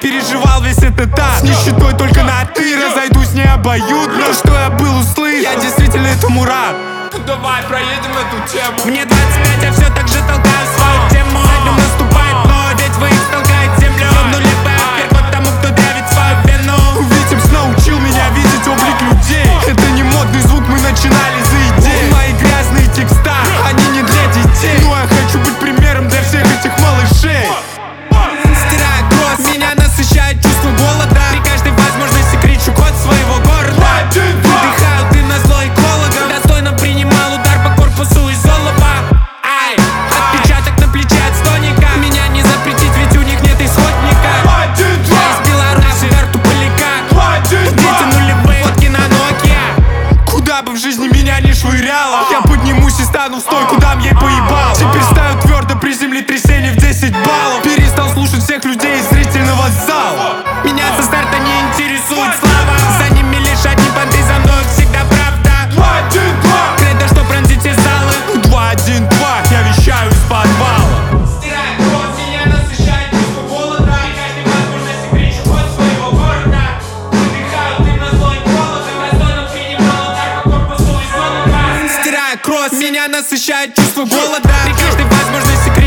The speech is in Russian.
переживал весь этот ад. С нищетой только на ты, разойдусь не обоюдно. То, что я был услышан, я действительно этому рад. Давай проедем эту тему. Мне 25, я все так же толкаю свою тему. За днем наступает, но ветвь их толкает землю. Нули вверх тому, кто давит свою вину. Витимс научил меня видеть облик людей. Это не модный звук, мы начинали за идеи. Мои грязные текста, они не для детей. Но я хочу быть примером для всех этих малышей. Стирая кровь, меня насыщает чувство голода. При каждой возможности кричу код своего города. Выдыхаю дым на зло экологам. Достойно принимал удар по корпусу из олова. Ай, отпечаток на плече от стоника. Меня не запретить, ведь у них нет исходника. Я из Беларуси, Верту Поляка. Дети нулевые, фотки на Nokia. Куда бы в жизни меня не швыряло, я поднимусь и стану в стойку, дам ей поебал. Теперь стою твердо при землетрясении в 10 баллов. Перестал слушать всех людей из зрительного зала. Меня со старта не интересует слава. За ними лишь одни понты, за мной всегда правда. 2, 1, 2. Кредо, что пронзит все залы. 2, 1, 2, я вещаю из подвала. Стирая кровь, меня насыщает чувство голода. При каждой возможности кричу код своего города. Выдыхаю дым на зло экологам. Достойно принимал удар по корпусу из олова. Стирая кровь, меня насыщает чувство голода. При каждой возможности